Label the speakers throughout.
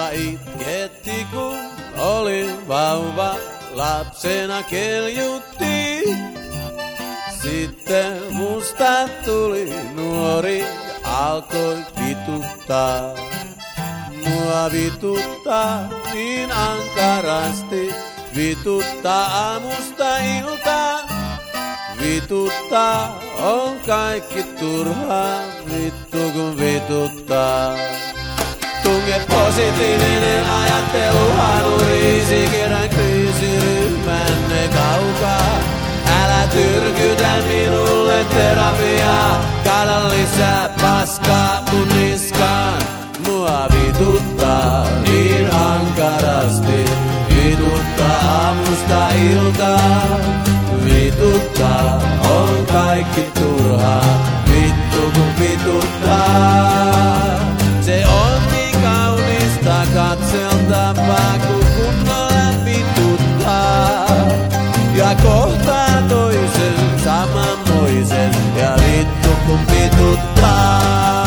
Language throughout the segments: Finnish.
Speaker 1: ja itketti kun oli vauva, lapsena keljutti. Sitten musta tuli nuori ja alkoi vituttaa. Mua vituttaa niin ankarasti, vituttaa aamusta iltaan. Vituttaa on kaikki turhaa, vittu kun vituttaa. Tunge positiivinen ajattelu, hanuriisi, kerran kriisiryhmänne kaukaa. Älä tyrkytä minulle terapiaa, kaada lisää paskaa mun niskaan. Mua vituttaa niin ankarasti, vituttaa aamusta iltaan. Vituttaa on kaikki turhaa, vittu kun vituttaa. Se on niin kaunista katseltavaa, kun kunnolla vituttaa. Ja kohtaa toisen samanmoisen, ja vittu kun vituttaa.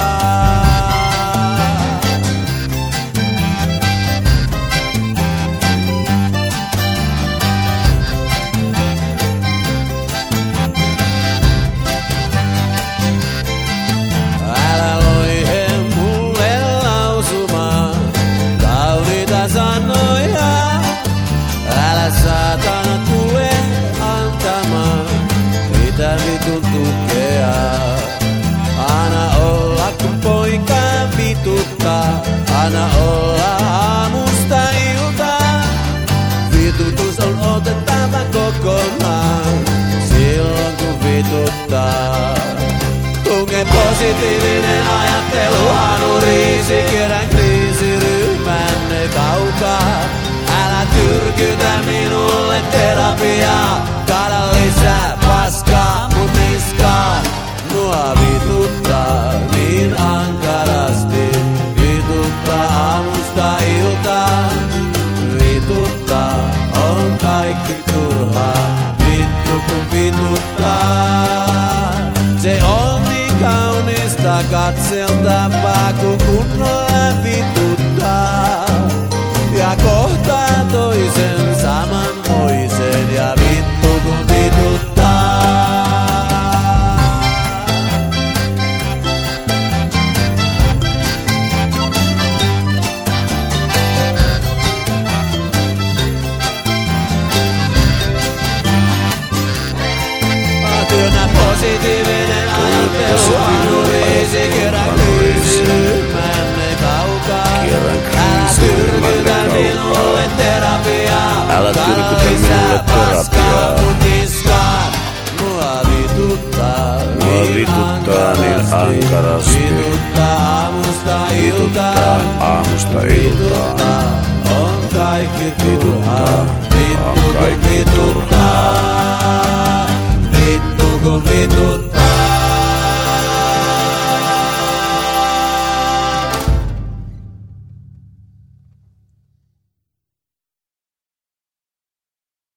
Speaker 1: Saatana tule antamaan, mitä vitun tukea. Anna olla kun poika vituttaa, anna olla aamusta iltaan. Vitutus on otettava kokonaan, silloin kun vituttaa. Tunge positiivinen ajattelu, hanuriisi, kerran kriisiryhmänne kaukaa. Älä tyrkytä minulle terapiaa, kaada lisää paskaa mun niskaan. Mua vituttaa niin ankarasti, vituttaa aamusta iltaan. Vituttaa on kaikki turhaa, vittu kun vituttaa. Se on niin kaunista katseltavaa, kun kunnolla vituttaa. Ja kohtaa toisen samanmoisen, ja vittu kun vituttaa. Työnnä positiivinen ajattelu, hanuriisi, kerran kriisiryhmänne kaukaa. Älä tyrkytä minulle terapiaa, kaada lisää paskaa mun niskaan. Mua vituttaa niin ankarasti, vituttaa aamusta iltaan. Vituttaa on kaikki turhaa, vittu kun vituttaa. Vittu kun vituttaa.